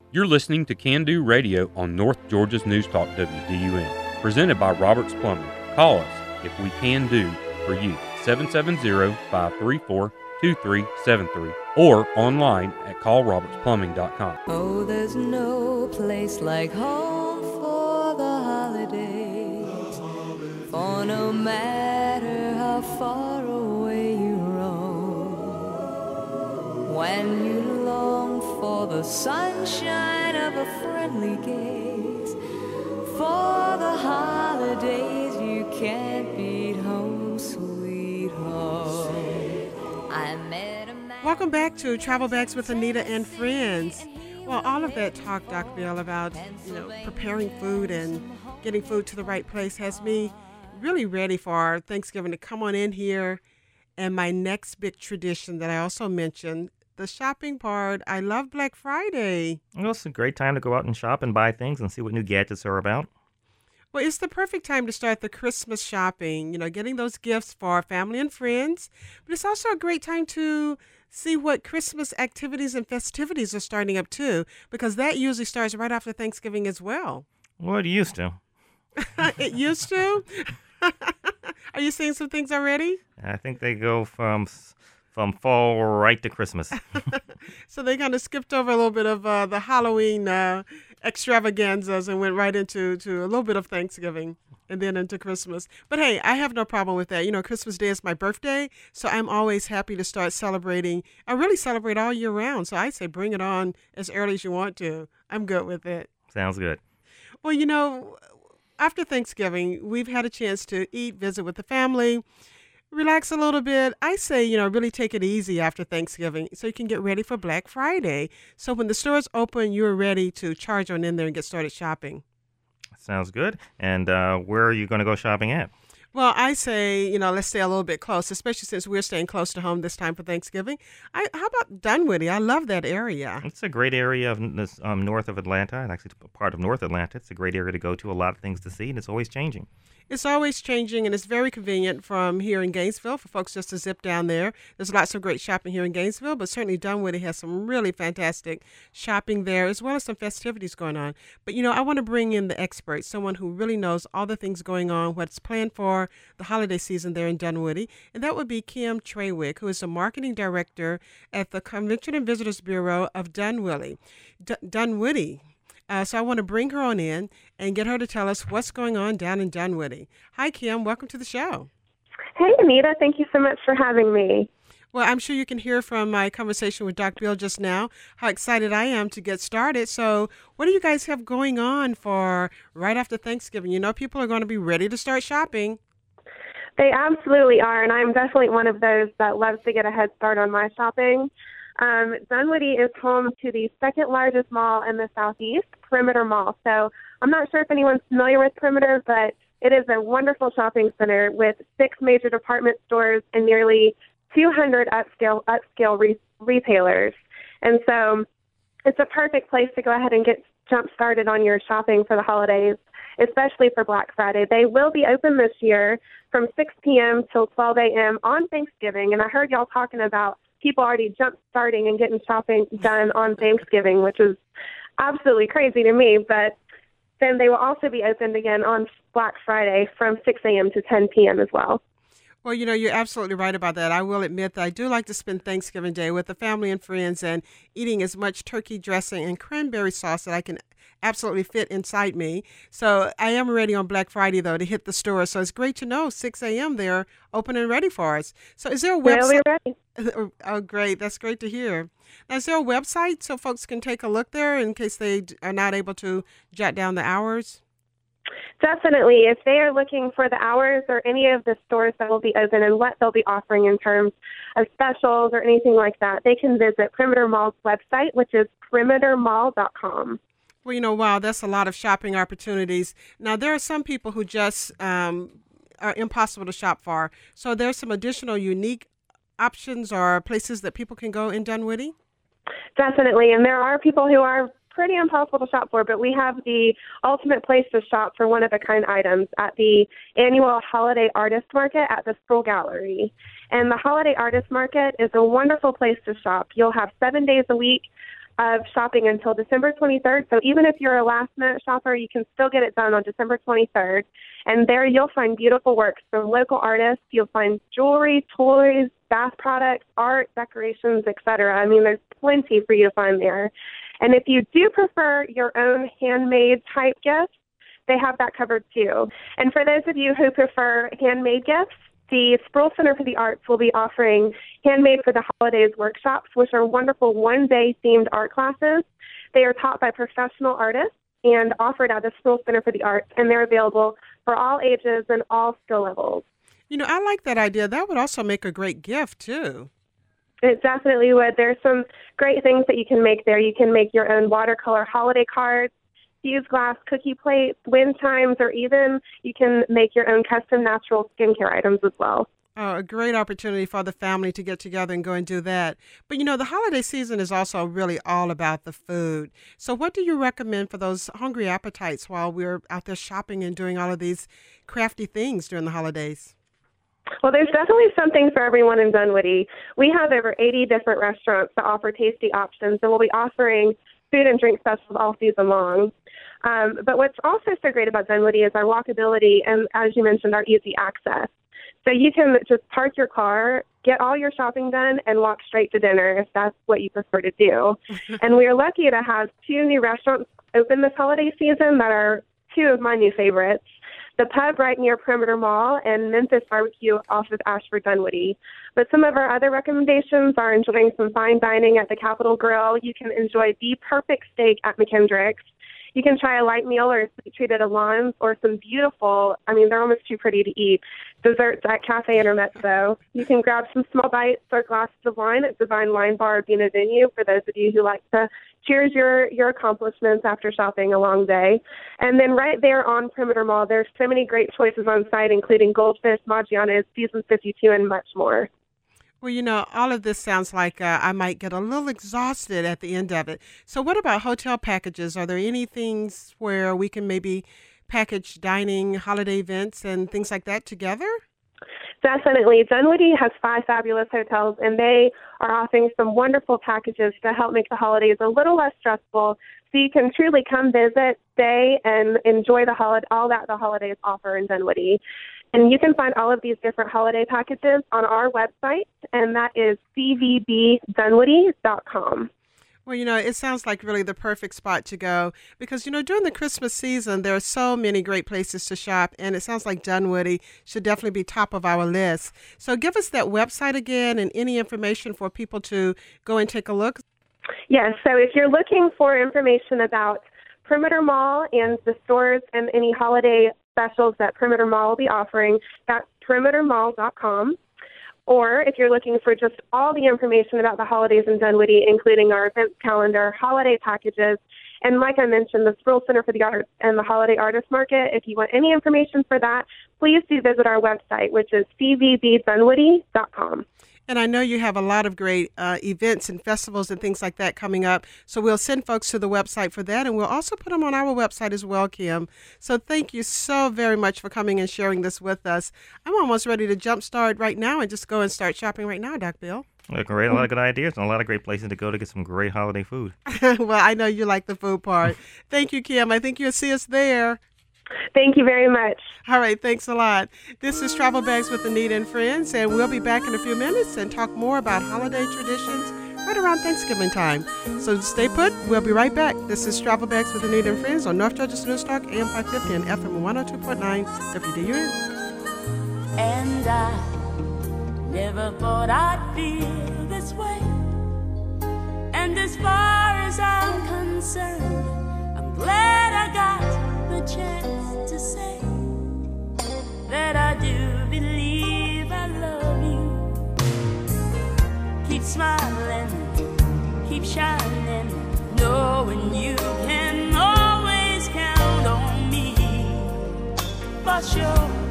You're listening to Can Do Radio on North Georgia's News Talk WDUN, presented by Roberts Plumbing. Call us if we can do for you. 770-534-2373 or online at callrobertsplumbing.com. Oh, there's no place like home for the holidays, for no matter how far away you roam, when you long for the sunshine of a friendly gaze, for the holidays you can't beat home, sweet home. I met a man. Welcome back to Travel Bags with Anita and Friends. Well, all of that talk, Dr. Bill, about preparing food and getting food to the right place has me really ready for Thanksgiving to come on in here. And my next big tradition that I also mentioned, the shopping part. I love Black Friday. Well, it's a great time to go out and shop and buy things and see what new gadgets are about. Well, it's the perfect time to start the Christmas shopping, getting those gifts for family and friends. But it's also a great time to see what Christmas activities and festivities are starting up too, because that usually starts right after Thanksgiving as well. Well, it used to. It used to? Are you seeing some things already? I think they go from fall right to Christmas. So they kind of skipped over a little bit of the Halloween extravaganzas and went right into a little bit of Thanksgiving and then into Christmas. But hey, I have no problem with that. Christmas Day is my birthday, so I'm always happy to start celebrating. I really celebrate all year round, so I say bring it on as early as you want to. I'm good with it. Sounds good. Well, after Thanksgiving, we've had a chance to eat, visit with the family, relax a little bit. I say, really take it easy after Thanksgiving so you can get ready for Black Friday. So when the stores open, you're ready to charge on in there and get started shopping. Sounds good. And where are you going to go shopping at? Well, I say, let's stay a little bit close, especially since we're staying close to home this time for Thanksgiving. How about Dunwoody? I love that area. It's a great area of north of Atlanta, and actually part of North Atlanta. It's a great area to go to, a lot of things to see, and it's always changing. It's always changing, and it's very convenient from here in Gainesville for folks just to zip down there. There's lots of great shopping here in Gainesville, but certainly Dunwoody has some really fantastic shopping there, as well as some festivities going on. But, I want to bring in the expert, someone who really knows all the things going on, what's planned for the holiday season there in Dunwoody, and that would be Kim Trawick, who is the marketing director at the Convention and Visitors Bureau of Dunwoody. Dunwoody. So I want to bring her on in and get her to tell us what's going on down in Dunwoody. Hi, Kim. Welcome to the show. Hey, Anita. Thank you so much for having me. Well, I'm sure you can hear from my conversation with Dr. Bill just now how excited I am to get started. So what do you guys have going on for right after Thanksgiving? People are going to be ready to start shopping. They absolutely are, and I'm definitely one of those that loves to get a head start on my shopping. Dunwoody is home to the second largest mall in the Southeast, Perimeter Mall. So I'm not sure if anyone's familiar with Perimeter, but it is a wonderful shopping center with 6 major department stores and nearly 200 upscale retailers. And so it's a perfect place to go ahead and get jump started on your shopping for the holidays, especially for Black Friday. They will be open this year from 6 p.m. till 12 a.m. on Thanksgiving. And I heard y'all talking about people already jump starting and getting shopping done on Thanksgiving, which is absolutely crazy to me. But then they will also be opened again on Black Friday from 6 a.m. to 10 p.m. as well. Well, you're absolutely right about that. I will admit that I do like to spend Thanksgiving Day with the family and friends and eating as much turkey dressing and cranberry sauce that I can absolutely fit inside me. So I am ready on Black Friday, though, to hit the store. So it's great to know 6 a.m. they're open and ready for us. So is there a website? We're ready. Oh, great. That's great to hear. Now, is there a website so folks can take a look there in case they are not able to jot down the hours? Definitely. If they are looking for the hours or any of the stores that will be open and what they'll be offering in terms of specials or anything like that, they can visit Perimeter Mall's website, which is perimetermall.com. Well, wow, that's a lot of shopping opportunities. Now, there are some people who just are impossible to shop for. So there's some additional unique options or places that people can go in Dunwoody? Definitely. And there are people who are pretty impossible to shop for, but we have the ultimate place to shop for one-of-a-kind items at the annual Holiday Artist Market at the Sproul Gallery. And the Holiday Artist Market is a wonderful place to shop. You'll have 7 days a week of shopping until December 23rd. So even if you're a last-minute shopper, you can still get it done on December 23rd. And there you'll find beautiful works from local artists. You'll find jewelry, toys, bath products, art, decorations, etc. I mean, there's plenty for you to find there. And if you do prefer your own handmade type gifts, they have that covered too. And for those of you who prefer handmade gifts, the Sproul Center for the Arts will be offering Handmade for the Holidays workshops, which are wonderful one-day themed art classes. They are taught by professional artists and offered at the Sproul Center for the Arts, and they're available for all ages and all skill levels. You know, I like that idea. That would also make a great gift, too. It definitely would. There's some great things that you can make there. You can make your own watercolor holiday cards, fused glass cookie plates, wind chimes, or even you can make your own custom natural skincare items as well. Oh, a great opportunity for the family to get together and go and do that. But, you know, the holiday season is also really all about the food. So what do you recommend for those hungry appetites while we're out there shopping and doing all of these crafty things during the holidays? Well, there's definitely something for everyone in Dunwoody. We have over 80 different restaurants that offer tasty options, and we'll be offering food and drink specials all season long. But what's also so great about Dunwoody is our walkability and, as you mentioned, our easy access. So you can just park your car, get all your shopping done, and walk straight to dinner if that's what you prefer to do. And we are lucky to have 2 new restaurants open this holiday season that are 2 of my new favorites. The Pub right near Perimeter Mall and Memphis Barbecue off of Ashford Dunwoody. But some of our other recommendations are enjoying some fine dining at the Capitol Grill. You can enjoy the perfect steak at McKendrick's. You can try a light meal or a sweet treat at Alon's, or some beautiful, I mean, they're almost too pretty to eat, desserts at Cafe Intermezzo. You can grab some small bites or glasses of wine at Divine Wine Bar or Bina Venue for those of you who like to cheers your accomplishments after shopping a long day. And then right there on Perimeter Mall, there's so many great choices on site, including Goldfish, Maggiano's, Season 52, and much more. Well, you know, all of this sounds like I might get a little exhausted at the end of it. So what about hotel packages? Are there any things where we can maybe package dining, holiday events, and things like that together? Definitely. Dunwoody has 5 fabulous hotels, and they are offering some wonderful packages to help make the holidays a little less stressful, so you can truly come visit, stay, and enjoy all that the holidays offer in Dunwoody. And you can find all of these different holiday packages on our website, and that is cvbdunwoody.com. Well, you know, it sounds like really the perfect spot to go because, you know, during the Christmas season, there are so many great places to shop, and it sounds like Dunwoody should definitely be top of our list. So give us that website again and any information for people to go and take a look. Yes, so if you're looking for information about Perimeter Mall and the stores and any holiday specials that Perimeter Mall will be offering, that's perimetermall.com. Or if you're looking for just all the information about the holidays in Dunwoody, including our events calendar, holiday packages, and like I mentioned, the Sproul Center for the Arts and the Holiday Artist Market, if you want any information for that, please do visit our website, which is cvbdunwoody.com. And I know you have a lot of great events and festivals and things like that coming up. So we'll send folks to the website for that. And we'll also put them on our website as well, Kim. So thank you so very much for coming and sharing this with us. I'm almost ready to jumpstart right now and just go and start shopping right now, Doc Bill. Great. A lot of good ideas and a lot of great places to go to get some great holiday food. Well, I know you like the food part. Thank you, Kim. I think you'll see us there. Thank you very much. All right, thanks a lot. This is Travel Bags with Anita and Friends, and we'll be back in a few minutes and talk more about holiday traditions right around Thanksgiving time. So stay put. We'll be right back. This is Travel Bags with Anita and Friends on North Georgia's News Talk, AM 550 and FM 102.9 WDUN. And I never thought I'd feel this way. And as far as I'm concerned, I'm glad I got the chance to say that I do believe I love you. Keep smiling, keep shining, knowing you can always count on me. For sure.